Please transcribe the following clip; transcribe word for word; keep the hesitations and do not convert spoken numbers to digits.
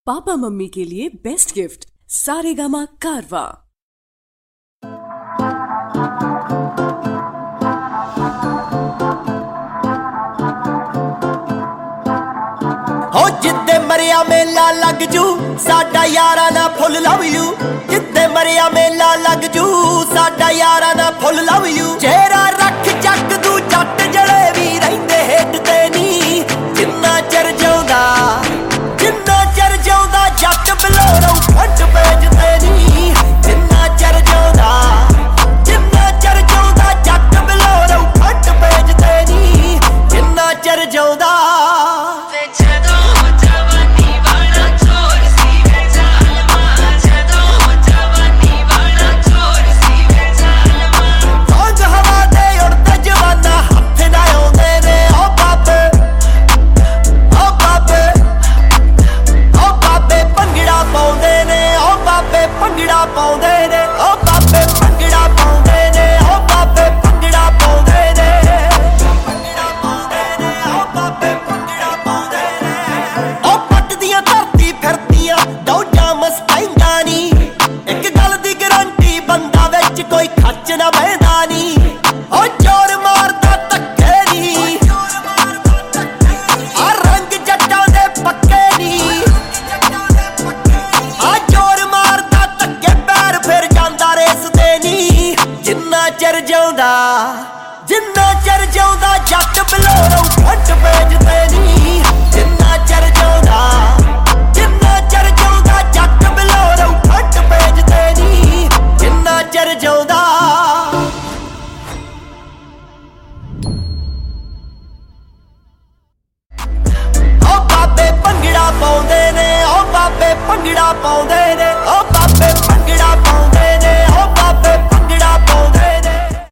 Papa mummy के लिए best gift Saregama कारवा। हो जिद्दे मरिया मेला लग जू साडा यारा ना फुल लव यू। जिद्दे मरिया मेला लग जू साडा यारा ना फुल लव यू। चेहरा रख चक दू जट जले भी रहिंदे हेठ ते नी। जिन्ना चर जाउंदा जिन्ना चर जाउंदा जट बलोरौ फट पेजदे नी। जिन्ना चर जाउंदा जिन्ना चर जाउंदा जट बलोरौ फट पेजदे नी। जिन्ना चर जाउंदा ਪਾਉਂਦੇ ਨੇ ਓ ਬਾਬੇ ਭੰਗੜਾ ਪਾਉਂਦੇ ਨੇ ਓ ਬਾਬੇ ਭੰਗੜਾ ਪਾਉਂਦੇ ਨੇ। ਭੰਗੜਾ ਪਾਉਂਦੇ ਨੇ ਓ ਬਾਬੇ ਭੰਗੜਾ ਪਾਉਂਦੇ ਨੇ। ਓ ਪੱਟ ਦੀਆਂ ਧਰਤੀ ਫਿਰਦੀਆਂ ਦੌੜਾਂ ਮਸਤਾਈਆਂ ਨੀ। ਇੱਕ ਗੱਲ ਦੀ ਗਰੰਟੀ ਬੰਦਾ ਵਿੱਚ ਕੋਈ ਖੱਚ ਨਾ ਬਹਿੰਦਾ ਨੀ। ਓ ਜ਼ੋਰ ਮਾਰਦਾ ਧੱਕੇ ਨੀ ਆ ਰੰਗ ਜੱਟਾਂ ਦੇ ਪੱਕੇ ਨੀ। ਆ ਜ਼ੋਰ ਮਾਰਦਾ ਫਿਰ ਜਾਂਦਾ ਰੇਸ ਤੇ ਨੀ। ਜਿੰਨਾ ਚਿਰ ਜਿਉਂਦਾ ਜਿੰਨਾ ਚਿਰ ਜਿਉਂਦਾ ਜੱਟ ਬਲੋਰੋਂ ਫਟ ਵੇਚਦੇ ਨੀ। ਜਿੰਨਾ ਚਿਰ ਜਿਉਂਦਾ ਜਿੰਨਾ ਚਿਰ ਜਿਉਂਦਾ ਜੱਟ ਬਲੋਰੋਂ ਫਟ ਵੇਚਦੇ ਨੀ। ਜਿੰਨਾ ਚਿਰ ਜਿਉਂਦਾ ਓ ਬਾਬੇ ਭੰਗੜਾ ਪਾਉਂਦੇ ਨੇ ਓ ਬਾਬੇ ਭੰਗੜਾ ਪਾਉਂਦੇ ਨੇ।